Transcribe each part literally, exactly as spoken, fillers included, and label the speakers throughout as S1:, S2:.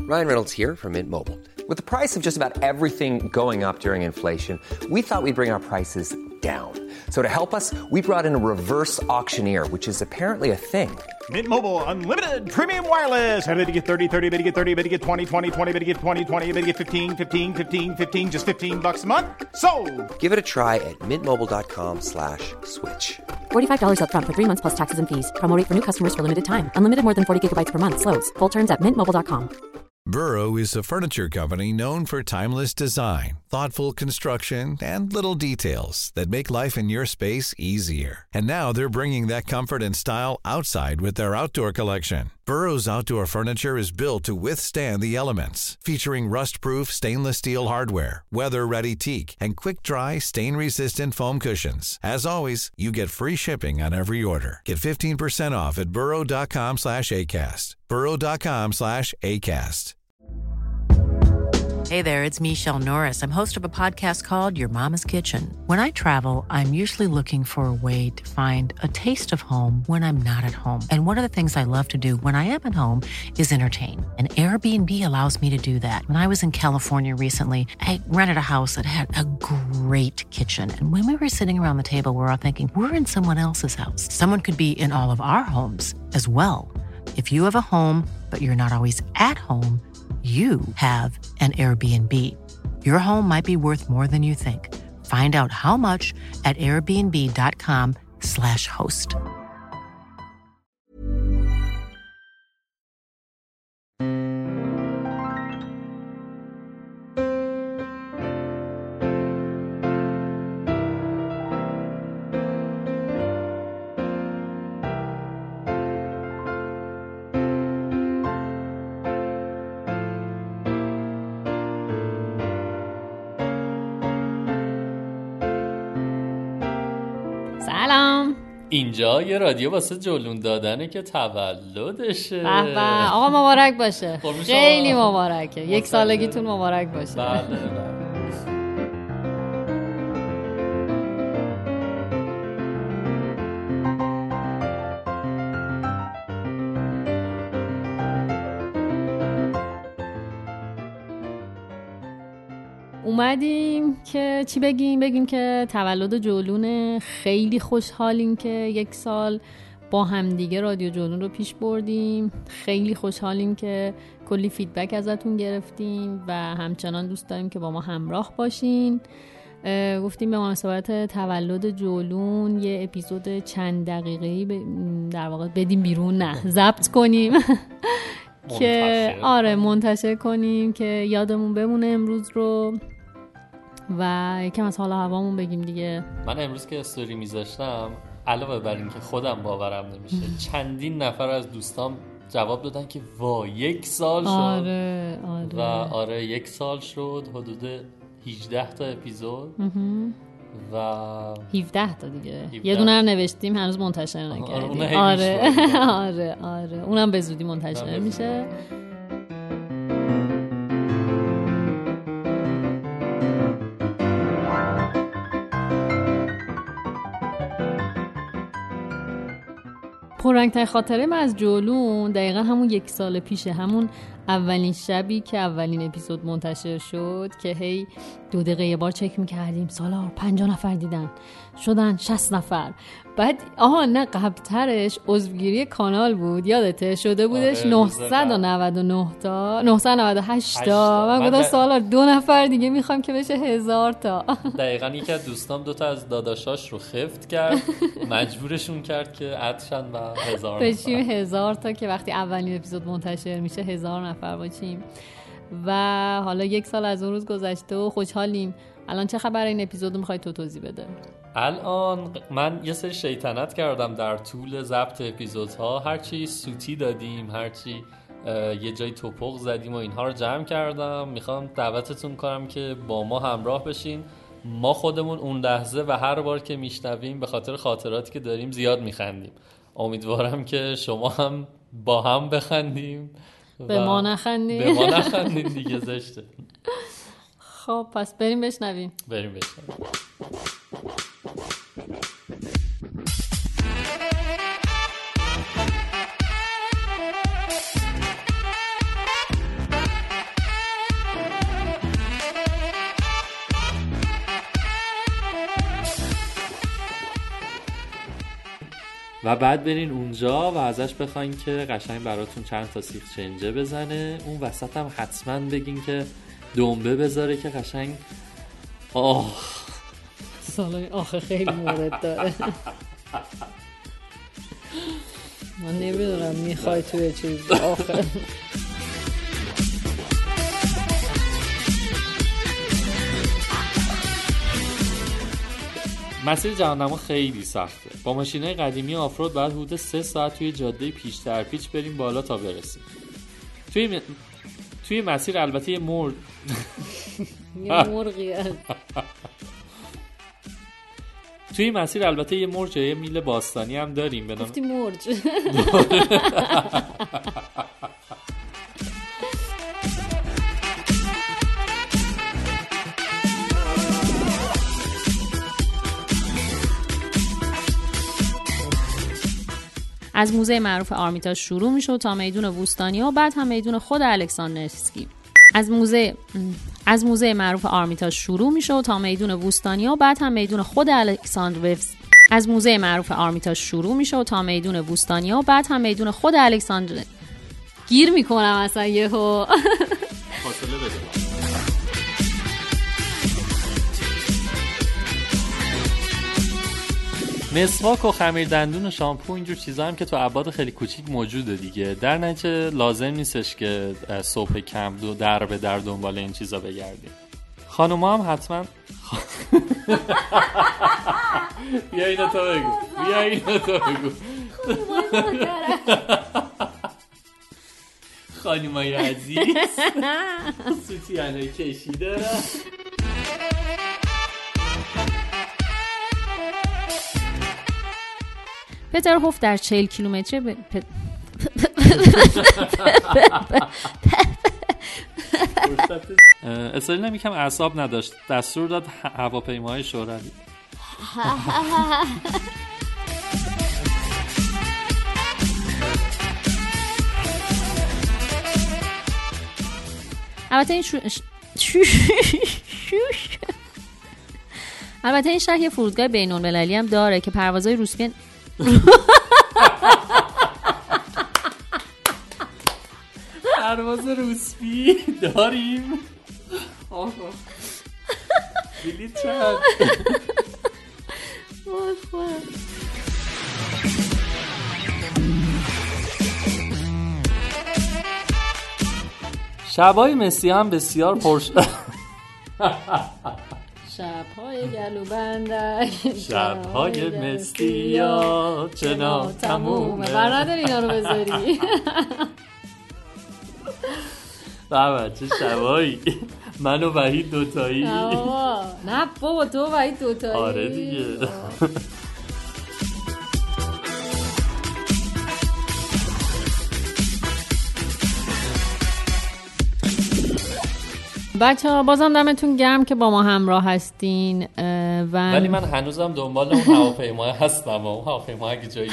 S1: Ryan Reynolds here from Mint Mobile. With the price of just about everything going up during inflation, we thought we'd bring our prices down. So to help us, we brought in a reverse auctioneer, which is apparently a thing.
S2: Mint Mobile Unlimited Premium Wireless. How to get thirty, thirty, how to get thirty, how to get twenty, twenty, twenty, how to get twenty, twenty, how to get fifteen, fifteen, fifteen, fifteen, just fifteen bucks a month? Sold!
S1: Give it a try at mintmobile.com slash switch.
S3: forty-five dollars up front for three months plus taxes and fees. Promo rate for new customers for limited time. Unlimited more than forty gigabytes per month. Slows full terms at mint mobile dot com.
S4: Burrow is a furniture company known for timeless design, thoughtful construction, and little details that make life in your space easier. And now they're bringing that comfort and style outside with their outdoor collection. Burrow's outdoor furniture is built to withstand the elements, featuring rust-proof stainless steel hardware, weather-ready teak, and quick-dry, stain-resistant foam cushions. As always, you get free shipping on every order. Get fifteen percent off at burrow.com slash ACAST. burrow.com slash ACAST.
S5: Hey there, it's Michelle Norris. I'm host of a podcast called Your Mama's Kitchen. When I travel, I'm usually looking for a way to find a taste of home when I'm not at home. And one of the things I love to do when I am at home is entertain. And Airbnb allows me to do that. When I was in California recently, I rented a house that had a great kitchen. And when we were sitting around the table, we were all thinking, we're in someone else's house. Someone could be in all of our homes as well. If you have a home, but you're not always at home, you have an Airbnb. Your home might be worth more than you think. Find out how much at airbnb.com slash host.
S6: سلام.
S7: اینجا یه رادیو واسه جلون دادنه که تولدشه.
S6: به به آقا مبارک باشه. خیلی مبارکه. یک سالگیتون مبارک باشه.
S7: بله بله.
S6: اومدیم که چی بگیم؟ بگیم که تولد جولونه، خیلی خوشحالیم که یک سال با همدیگه رادیو جولون رو پیش بردیم. خیلی خوشحالیم که کلی فیدبک ازتون گرفتیم و همچنان دوست داریم که با ما همراه باشین. گفتیم به مناسبت تولد جولون یه اپیزود چند دقیقه‌ای در واقع بدیم بیرون، نه ضبط کنیم که آره منتشر کنیم که یادمون بمونه امروز رو و یکم از حال هوامون بگیم دیگه.
S7: من امروز که استوری میذاشتم علاوه بر این که خودم باورم نمیشه چندین نفر از دوستام جواب دادن که وا یک سال شد.
S6: آره آره
S7: و آره یک سال شد، حدود هجده تا اپیزود و
S6: هفده تا دیگه هفده. یه دونه رو نوشتیم هنوز منتشر نکردیم.
S7: آره
S6: آره آره آره اونم به زودی منتشر میشه. پررنگ‌ترین خاطره من از جولون دقیقا همون یک سال پیشه، همون اولین شبی که اولین اپیزود منتشر شد که هی دو دقیقه یه بار چک میکردیم سالار پنجاه نفر دیدن، شدن شصت نفر. بعد آها نه قبلترش عضوگیری کانال بود، یادته شده بودش نهصد و نود و نه تا نهصد و نود و هشت تا. من گفتم سالار دو نفر دیگه میخوام که بشه هزار تا.
S7: دقیقاً یکی از دوستام دوتا از داداشاش رو خفت کرد، مجبورشون کرد که عدشن و هزار
S6: بشیم هزار تا که وقتی اولین اپیزود منتشر میشه هزار نفر باشیم. و حالا یک سال از اون روز گذشته و خوشحالیم. الان چه خبر این اپیزود رو میخوای تو توضیح بده؟
S7: الان من یه سری شیطنت کردم در طول ضبط اپیزودها، هرچی سوتی دادیم، هرچی یه جای توپق زدیم و اینها رو جمع کردم. میخوام دعوتتون کنم که با ما همراه بشین. ما خودمون اون لحظه و هر بار که میشنویم به خاطر خاطراتی که داریم زیاد میخندیم. امیدوارم که شما هم با هم بخندیم.
S6: به ما نخندیم.
S7: به ما نخندیم دیگه، زشته.
S6: خب پس بریم بشنویم.
S7: بریم بشنویم. و بعد برین اونجا و ازش بخواین که قشنگ براتون چند تا سیخ چنجه بزنه. اون وسط هم حتما بگین که دنبه بذاره که قشنگ آه
S6: سالای آخه خیلی مورد داره. من نمیدونم میخوای توی چیز آخه.
S7: مسیر جهانما خیلی سخته. با ماشینای قدیمی آفرود بعد حدود سه ساعت توی جاده پیچ در پیچ بریم بالا تا برسیم. توی م... توی مسیر البته یه مرغ
S6: یه مرغی هست.
S7: توی مسیر البته یه مرغ یه میل باستانی هم داریم به نام
S6: گفتی مرغ. از موزه معروف آرمیتاژ شروع میشه تا میدون ووستانیا و بعد هم میدون خود الکساندروفسکی. از موزه از موزه معروف آرمیتاژ شروع میشه تا میدون ووستانیا و بعد هم میدون خود الکساندروفسکی. از موزه معروف آرمیتاژ شروع میشه تا میدون ووستانیا و بعد هم میدون خود الکساندر گیر میکنم اصلا یهو.
S7: فاصله بده. مسواک و خمیر دندون و شامپو اینجور چیزا هم که تو ابعاد خیلی کوچیک موجوده دیگه. در نتیجه لازم نیستش که صبح کم دو در به در دنبال این چیزا بگردیم. خانوما هم حتما بیا اینو تو بگو بیا اینو تو بگو خانومای عزیز سوتیانه کشیده.
S6: پتر هوف در چهل کیلومتر ب... پ...
S7: استرالیا یکم اعصاب نداشت، دستور داد هواپیماهای شوروی.
S6: البته این شو... البته این شهر یه فرودگاه بین‌المللی هم داره که پروازهای روسپی
S7: پرواز روسپی داریم. آه بلیط چند شبای مسی هم بسیار پرش
S6: شب‌های گلوبندک
S7: شب‌های مستیا چنا تمومه.
S6: بر نداری اینا رو بذاری.
S7: بابا چه شبایی. من و وحید دوتایی.
S6: نه بابا تو و وحید دوتایی.
S7: آره دیگه.
S6: بچه ها بازم دمتون گرم که با ما همراه هستین و
S7: ولی من هنوزم دنبال اون هواپیما هستم و اون هواپیما اگه جایی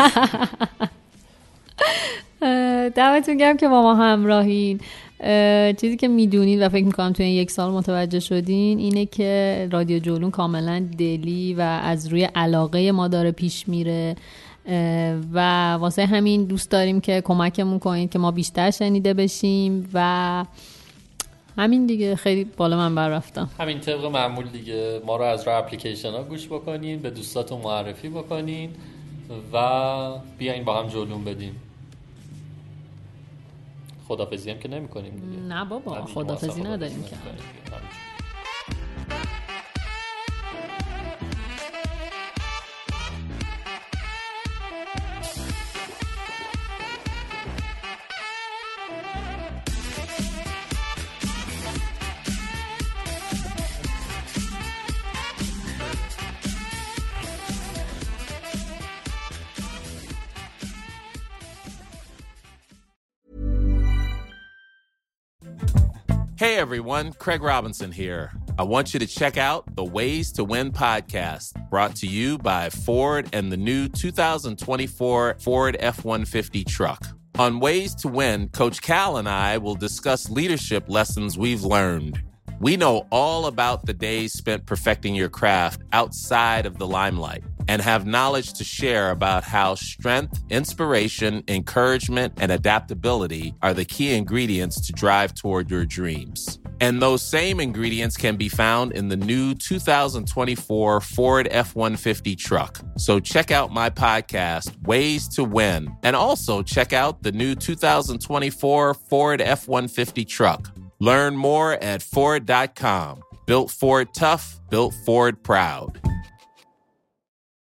S6: دمتون گرم که با ما همراهین. چیزی که میدونید و فکر میکنم تو این یک سال متوجه شدین اینه که رادیو جولون کاملا دلی و از روی علاقه ما داره پیش میره و واسه همین دوست داریم که کمکمون کنید که ما بیشتر شنیده بشیم و همین دیگه. خیلی بالا من بر رفتم.
S7: همین طبق معمول دیگه ما رو از راه اپلیکیشن ها گوش بکنین، به دوستاتون معرفی بکنین و بیاین با هم جولون بدین. خدافظی هم که نمی کنیم دیگه.
S6: نه بابا خدافظی نداریم که.
S8: Hey everyone, Craig Robinson here. I want you to check out the Ways to Win podcast, brought to you by Ford and the new two thousand twenty-four Ford F one fifty truck. On Ways to Win, Coach Cal and I will discuss leadership lessons we've learned. We know all about the days spent perfecting your craft outside of the limelight. and have knowledge to share about how strength, inspiration, encouragement, and adaptability are the key ingredients to drive toward your dreams. And those same ingredients can be found in the new two thousand twenty-four Ford F one fifty truck. So check out my podcast, Ways to Win, and also check out the new two thousand twenty-four Ford F one fifty truck. Learn more at Ford dot com. Built Ford tough, built Ford proud.